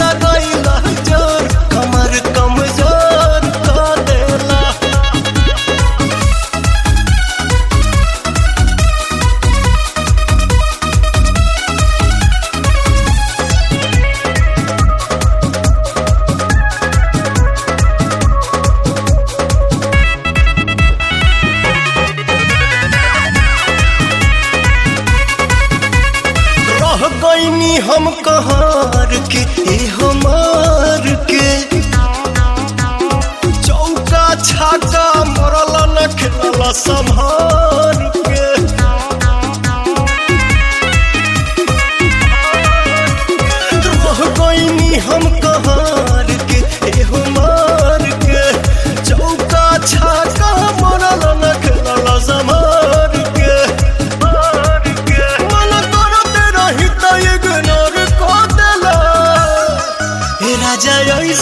लगैला जोर कमर कमजोर का देला। गईनी हम कहार के हमार के चौका छाका मरल न खेलला संभार के। रह गईनी हम कहार के हमार के चौका छाका मरल न खेलला संभार के। राजा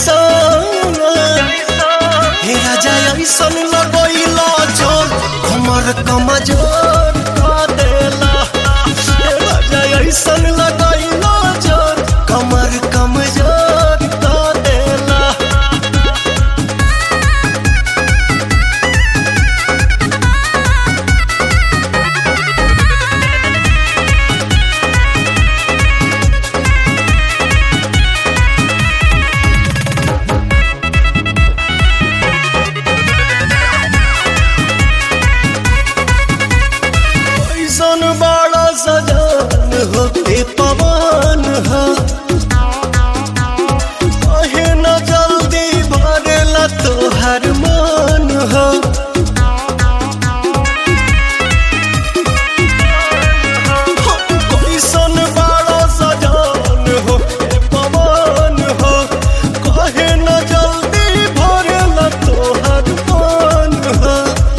ऐसन लगैला जोर हमर कमजोर का देला। राजा ऐसन लगैला जोर कमर कमजोर का देला। बड़ा सजान हो पवन हो कहे न जल्दी भरेला तोहर मन हो। कैसन बड़ा सजान हो पवन हो कहे न जल्दी भरेला तोहर मन हो।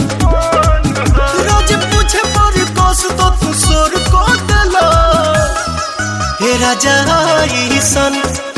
रोज पूछे पर कस तो तू सोर को देला। राजा ऐसन